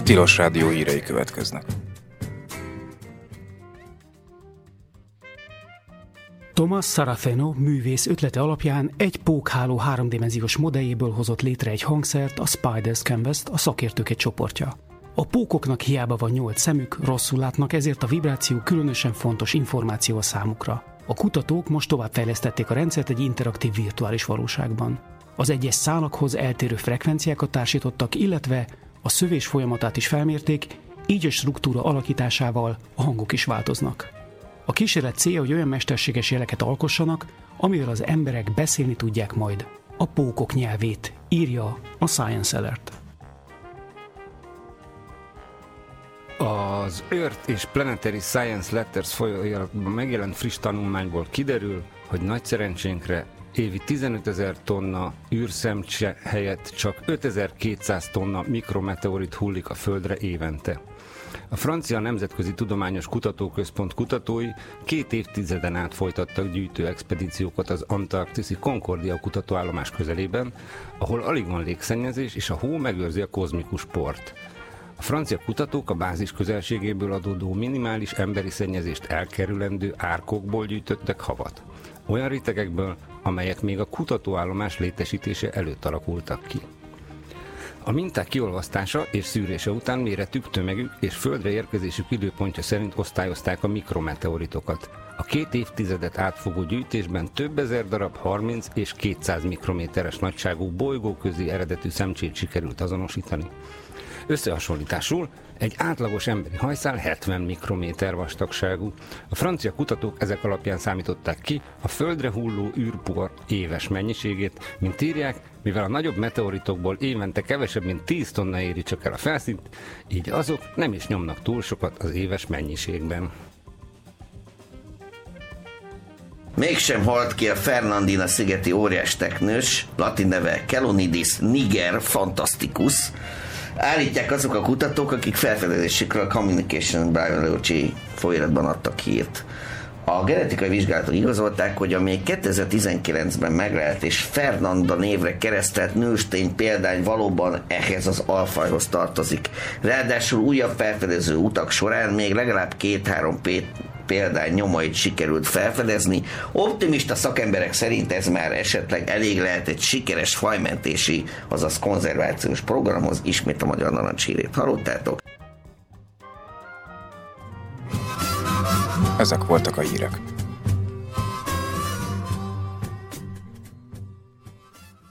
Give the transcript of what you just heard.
Tilos Rádió hírei következnek. Thomas Saraceno művész ötlete alapján egy pókháló háromdimenziós modelljéből hozott létre egy hangszert, a Spiders Canvas-t, a szakértők egy csoportja. A pókoknak hiába van 8 szemük, rosszul látnak, ezért a vibráció különösen fontos információ a számukra. A kutatók most továbbfejlesztették a rendszert egy interaktív virtuális valóságban. Az egyes szálakhoz eltérő frekvenciákat társítottak, illetve a szövés folyamatát is felmérték, így a struktúra alakításával a hangok is változnak. A kísérlet célja, hogy olyan mesterséges jeleket alkossanak, amivel az emberek beszélni tudják majd a pókok nyelvét, írja a Science Alert. Az Earth és Planetary Science Letters folyóiratban megjelent friss tanulmányból kiderül, hogy nagy szerencsénkre évi 15 000 tonna űrszemcse helyett csak 5200 tonna mikrometeorit hullik a Földre évente. A francia Nemzetközi Tudományos Kutatóközpont kutatói 2 évtizeden át folytattak gyűjtő expedíciókat az antarktiszi Concordia kutatóállomás közelében, ahol alig van légszennyezés és a hó megőrzi a kozmikus port. A francia kutatók a bázis közelségéből adódó minimális emberi szennyezést elkerülendő árkokból gyűjtöttek havat. Olyan rétegekből, amelyek még a kutatóállomás létesítése előtt alakultak ki. A minták kiolvasztása és szűrése után méretük, tömegük és földre érkezésük időpontja szerint osztályozták a mikrometeoritokat. A 2 évtizedet átfogó gyűjtésben több ezer darab 30 és 200 mikrométeres nagyságú bolygóközi eredetű szemcsét sikerült azonosítani. Összehasonlításul egy átlagos emberi hajszál 70 mikrométer vastagságú. A francia kutatók ezek alapján számították ki a Földre hulló űrpor éves mennyiségét, mint írják, mivel a nagyobb meteoritokból évente kevesebb, mint 10 tonna éri csak el a felszínt, így azok nem is nyomnak túl sokat az éves mennyiségben. Mégsem halt ki a Fernandina szigeti óriás teknős, latin neve Kelonidis niger fantasticus. Állítják azok a kutatók, akik felfedezésükről a Communication Biology folyóiratban adtak hírt. A genetikai vizsgálatok igazolták, hogy a még 2019-ben meglelt és Fernanda névre keresztelt nőstény példány valóban ehhez az alfajhoz tartozik. Ráadásul újabb felfedező utak során még legalább 2-3 példány nyomait sikerült felfedezni. Optimista szakemberek szerint ez már esetleg elég lehet egy sikeres fajmentési, azaz konzervációs programhoz. Ismét a Magyar Narancs hírét hallottátok. Ezek voltak a hírek.